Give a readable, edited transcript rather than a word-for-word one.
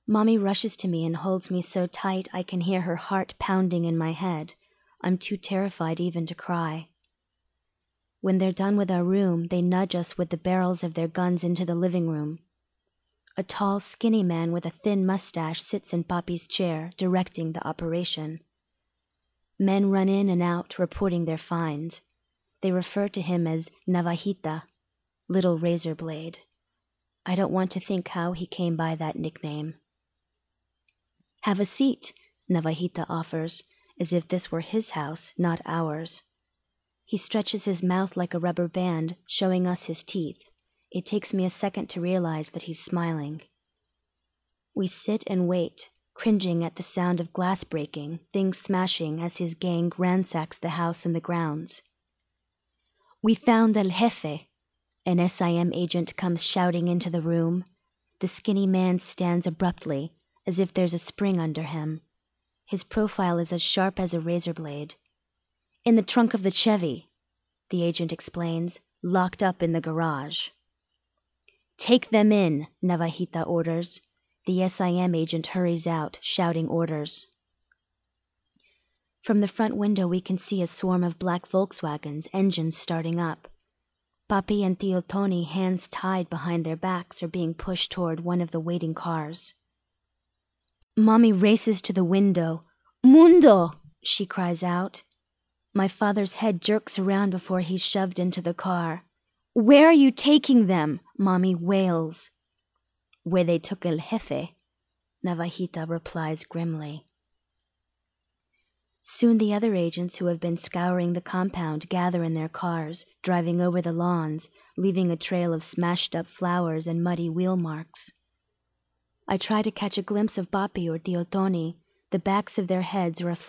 Mommy rushes to me and holds me so tight I can hear her heart pounding in my head. I'm too terrified even to cry. When they're done with our room, they nudge us with the barrels of their guns into the living room. A tall, skinny man with a thin mustache sits in Papi's chair, directing the operation. Men run in and out, reporting their finds. They refer to him as Navajita, little razor blade. I don't want to think how he came by that nickname. Have a seat, Navajita offers, as if this were his house, not ours. He stretches his mouth like a rubber band, showing us his teeth. It takes me a second to realize that he's smiling. We sit and wait, cringing at the sound of glass breaking, things smashing as his gang ransacks the house and the grounds. We found El Jefe. An SIM agent comes shouting into the room. The skinny man stands abruptly, as if there's a spring under him. His profile is as sharp as a razor blade. In the trunk of the Chevy, the agent explains, locked up in the garage. Take them in, Navajita orders. The SIM agent hurries out, shouting orders. From the front window we can see a swarm of black Volkswagens, engines starting up. Papi and Tio Tony, hands tied behind their backs, are being pushed toward one of the waiting cars. Mommy races to the window. Mundo! She cries out. My father's head jerks around before he's shoved into the car. Where are you taking them? Mommy wails. Where they took El Jefe, Navajita replies grimly. Soon the other agents who have been scouring the compound gather in their cars, driving over the lawns, leaving a trail of smashed-up flowers and muddy wheel marks. I try to catch a glimpse of Papi or Tio Tony. The backs of their heads are